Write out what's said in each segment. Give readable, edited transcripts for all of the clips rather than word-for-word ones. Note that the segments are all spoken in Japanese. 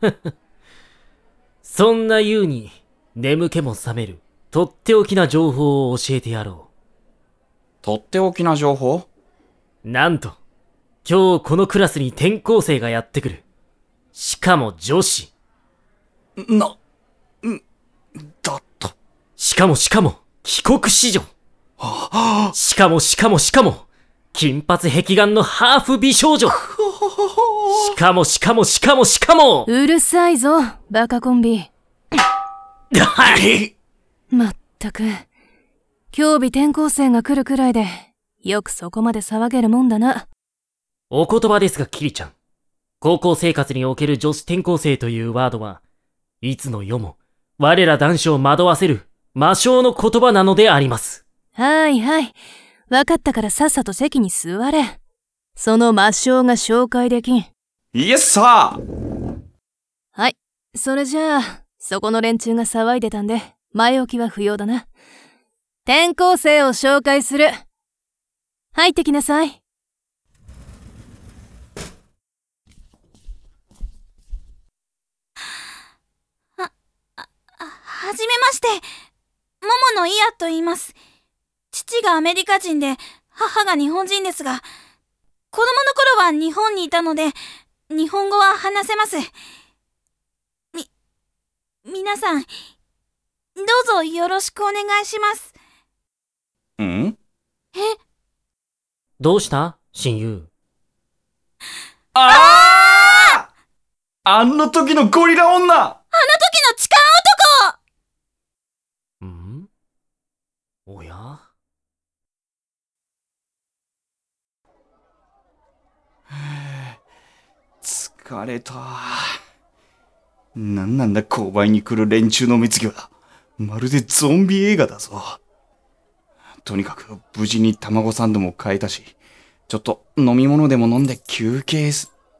そんな優に眠気も覚めるとっておきな情報を教えてやろとっておきな情報？ う。なんと、今日このクラスに転校生がやってくる。しかも女子。 だと。 しかも帰国子女。しかも金髪壁眼のハーフ美少女。しかもうるさいぞ、バカコンビ。まったく、今日日転校生が来るくらいで、よくそこまで騒げるもんだな。 お言葉ですが、キリちゃん。高校生活における女子転校生というワードは、いつの世も我ら男子を惑わせる魔性の言葉なのであります。 はい。わかったからさっさと席に座れ。その魔性が紹介できん。 イエスサー。 はい。それじゃあ、そこの連中が騒いでたんで、前置きは不要だな。転校生を紹介する。入ってきなさい。 はじめまして。桃野イヤと言います。父がアメリカ人で、母が日本人ですが、子供の頃は日本にいたので、日本語は話せます。皆さん、どうぞよろしくお願いします。 ん？ どうした親友。 あの時のゴリラ女！ あの時の痴漢男！ ん？おや？ 疲れた。なんだ購買に来る連中の目つきは。まるでゾンビ映画だぞ。とにかく無事に卵サンドも買えたし、ちょっと飲み物でも飲んで休憩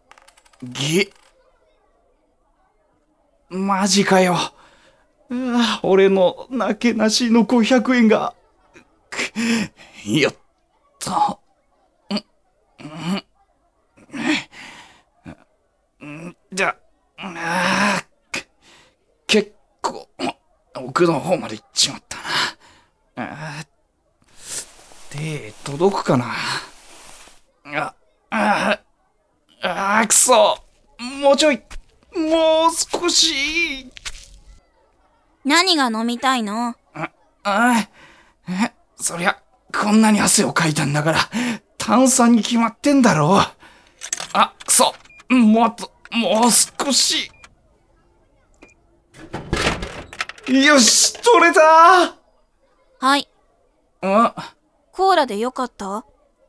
マジかよ。俺のなけなしの500円が。やった。じゃ結構奥の方まで行っちまったな。手届くかな。くそ。もうちょい。もう少し。 何が飲みたいの？ そりゃこんなに汗をかいたんだから炭酸に決まってんだろう。くそ。もう少し。よし、取れた。 はい。コーラでよかった？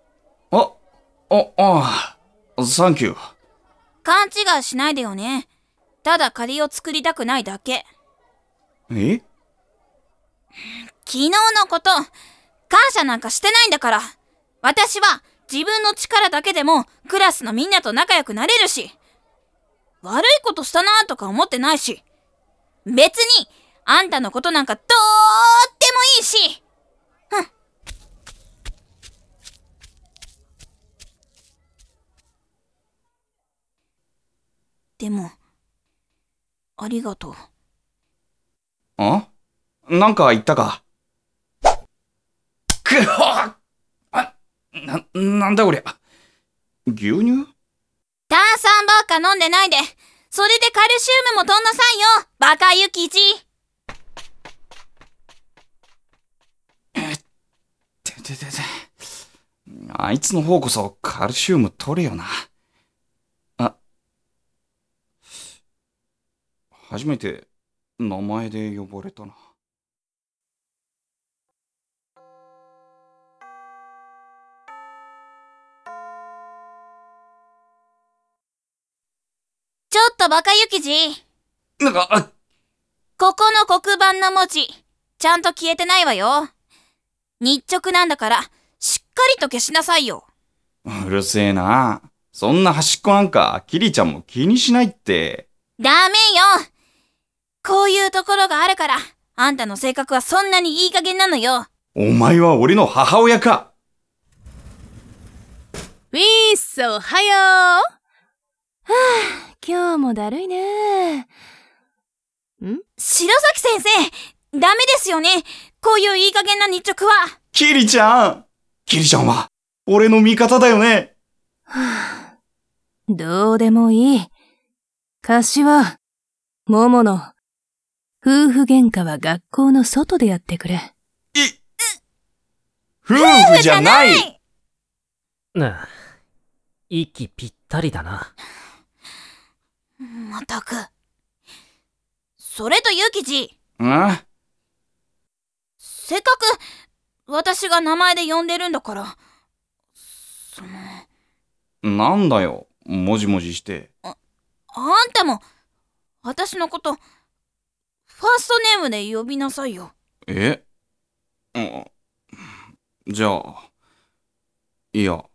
サンキュー。 勘違いしないでよね。ただ借りを作りたくないだけ。 昨日のこと、感謝なんかしてないんだから。私は自分の力だけでもクラスのみんなと仲良くなれるし、悪いことしたなとか思ってないし、別にあんたのことなんかどうでもいいし。でも、ありがとう。なんか言ったか？なんだこりゃ。牛乳？ 炭酸ばっか飲んでないで、それでカルシウムもとんなさいよ、バカユキジ。 あいつの方こそカルシウム取れよな。初めて名前で呼ばれたな。 ちょっとバカユキジ。ここの黒板の文字、ちゃんと消えてないわよ。日直なんだから、しっかりと消しなさいよ。 うるせえな。そんな端っこなんか、キリちゃんも気にしないって。 ダメよ。こういうところがあるから、あんたの性格はそんなにいい加減なのよ。 お前は俺の母親か。 ウィーッソ、おはよう。 今日もだるいね。 白崎先生、ダメですよね。こういういい加減な日直は。 キリちゃんは、俺の味方だよね。 どうでもいい。柏、桃の、夫婦喧嘩は学校の外でやってくれ。 夫婦じゃない。 なあ、息ぴったりだな。 まったく。それとゆきじ。せっかく私が名前で呼んでるんだから、 なんだよ、もじもじして。 あんたも私のことファーストネームで呼びなさいよ。 え？じゃあ、いいや。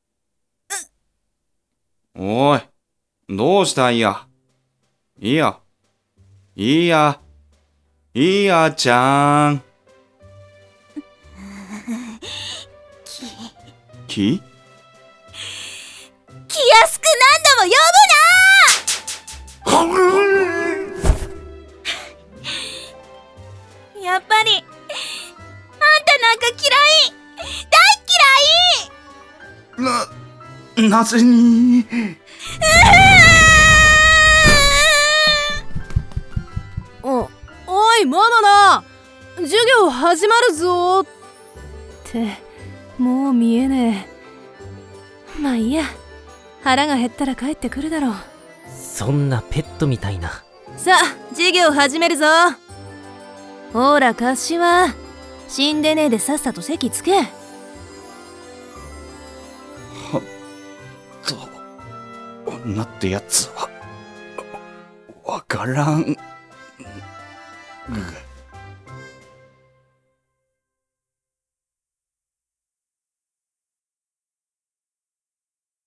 おい、どうしたいや。いいやちゃん。き気安く何度も呼ぶなやっぱりあんたなんか嫌い。大嫌い。 なぜに。 おい、ママナ、授業始まるぞって、もう見えねえ。まあいいや、腹が減ったら帰ってくるだろう。 そんなペットみたいな。 さあ、授業始めるぞ。ほら、柏、死んでねえでさっさと席つけ。 女ってやつはわからん。